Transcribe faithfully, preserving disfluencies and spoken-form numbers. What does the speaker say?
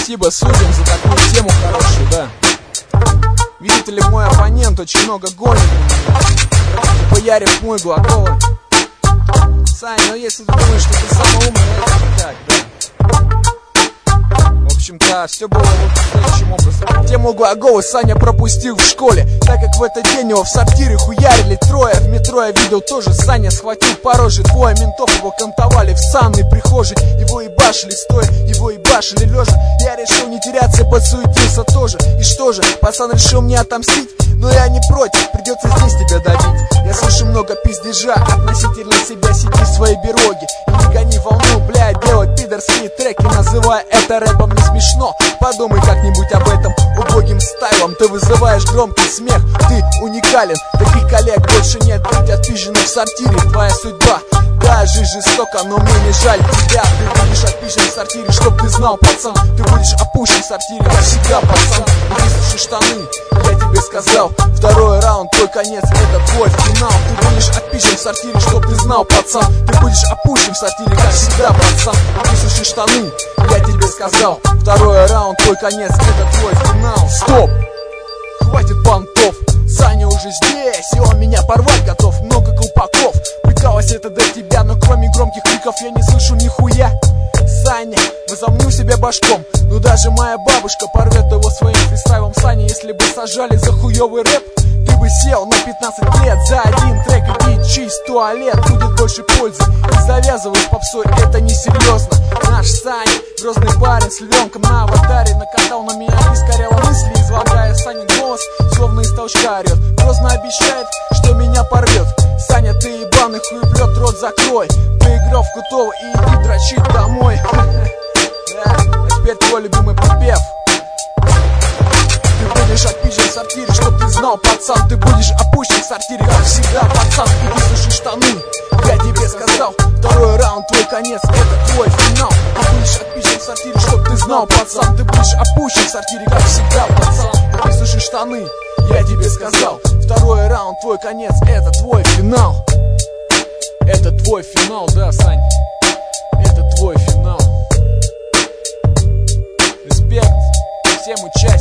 Спасибо судьям за такую тему хорошую, да. Видите ли, мой оппонент очень много гонит на меня, поярив мой глагол. Сань, ну если ты думаешь, что ты самый умный, это так, да. В общем-то, все было вот следующим образом. Тему глагола Саня пропустил в школе, так как в этот день его в сортире хуярили трое. В метро я видел тоже, Саня схватил по роже. Двое ментов его кантовали в санной прихожей. Его ебашили стоя, его ебашили лежа. Я решил не теряться, подсуетился тоже. И что же, пацан решил мне отомстить? Но я не против, придется здесь тебя добить. Я слышу много пиздежа относительно себя, сиди в своей бероге и не гони волну, блядь, делай пидорские треки, называя это рэпом, не смешно. Подумай как-нибудь об этом убогим стайлом. Ты вызываешь громкий смех, ты уникален. Таких коллег больше нет, быть отпизженным в сортире твоя судьба. Да, жизнь жестока, но мне не жаль тебя. Ты будешь отпизжен в сортире, чтоб ты знал, пацан. Ты будешь опущен в сортире, как всегда, пацан. И высуши штаны, я тебе сказал. Второй раунд, твой конец, это твой финал. Ты будешь отпизжен в сортире, чтоб ты знал, пацан. Ты будешь опущен в сортире, как всегда, пацан. И высуши штаны, я тебе сказал. Второй раунд, твой конец, это твой финал. Стоп! Хватит понтов, Саня уже здесь, и он меня порвать готов. Много колпаков, прикалывайся это до тебя, но кроме громких криков я не слышу нихуя. Саня, возомнил себя башком, но даже моя бабушка порвет его своим фристайлом. Саня, если бы сажали за хуёвый рэп, ты бы сел на пятнадцать лет за один трек. Иди чисть туалет, будет больше пользы. И завязывай с попсой, это несерьезно. Наш Саня, грозный парень с львенком на аватаре, накатал на меня искоряло мысли, излагая Саня голос, словно из толчка орет. Грозно обещает, что меня порвет. Саня, ты ебаный хуеплет, рот закрой. Поиграл в Кутова и иди дрочить домой. Да, а теперь твой любимый припев. Ты будешь отпизжен в сортире, чтоб ты знал, пацан. Ты будешь опущен в сортире, как всегда, пацан. И высуши штаны, я тебе сказал. Второй раунд, твой конец, это твой финал. Ты будешь отпизжен в сортире, чтоб ты знал, пацан. Ты будешь опущен в сортире, как всегда, пацан. И высуши штаны, я тебе сказал. Второй раунд, твой конец, это твой финал. Это твой финал, да, Сань? Это твой финал. Респект всем участникам.